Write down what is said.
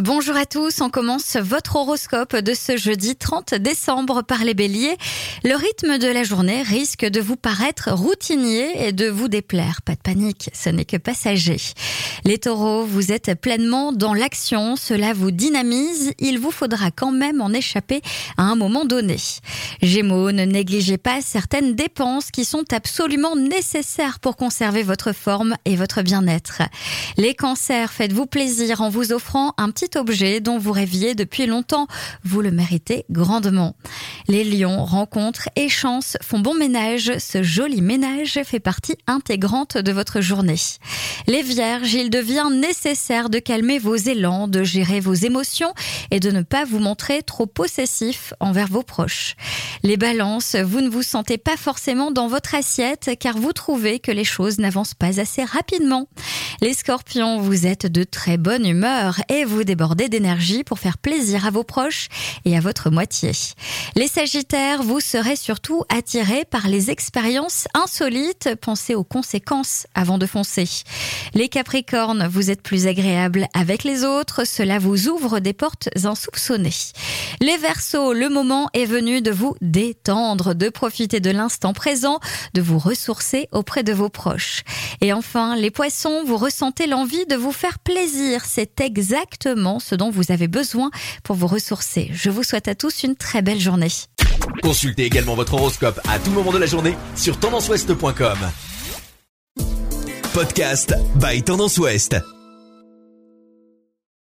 Bonjour à tous, on commence votre horoscope de ce jeudi 30 décembre par les béliers. Le rythme de la journée risque de vous paraître routinier et de vous déplaire. Pas de panique, ce n'est que passager. Les taureaux, vous êtes pleinement dans l'action, cela vous dynamise, il vous faudra quand même en échapper à un moment donné. Gémeaux, ne négligez pas certaines dépenses qui sont absolument nécessaires pour conserver votre forme et votre bien-être. Les cancers, faites-vous plaisir en vous offrant un petit objet dont vous rêviez depuis longtemps. Vous le méritez grandement. Les lions, rencontres et chances font bon ménage. Ce joli ménage fait partie intégrante de votre journée. Les vierges, il devient nécessaire de calmer vos élans, de gérer vos émotions et de ne pas vous montrer trop possessif envers vos proches. Les balances, vous ne vous sentez pas forcément dans votre assiette car vous trouvez que les choses n'avancent pas assez rapidement. Les scorpions, vous êtes de très bonne humeur et vous débordez d'énergie pour faire plaisir à vos proches et à votre moitié. Les sagittaires, vous serez surtout attirés par les expériences insolites. Pensez aux conséquences avant de foncer. Les capricornes, vous êtes plus agréables avec les autres. Cela vous ouvre des portes insoupçonnées. Les verseaux, le moment est venu de vous détendre, de profiter de l'instant présent, de vous ressourcer auprès de vos proches. Et enfin, les poissons, vous ressentez l'envie de vous faire plaisir. C'est exactement ce dont vous avez besoin pour vous ressourcer. Je vous souhaite à tous une très belle journée. Consultez également votre horoscope à tout moment de la journée sur tendanceouest.com. Podcast by Tendance Ouest.